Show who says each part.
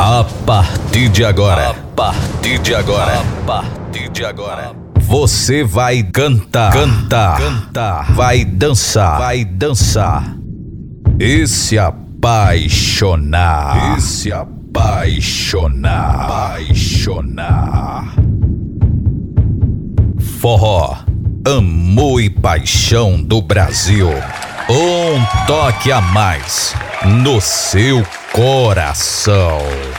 Speaker 1: A partir de agora, você vai cantar, vai dançar e se apaixonar, Forró, amor e paixão do Brasil. Um toque a mais no seu coração.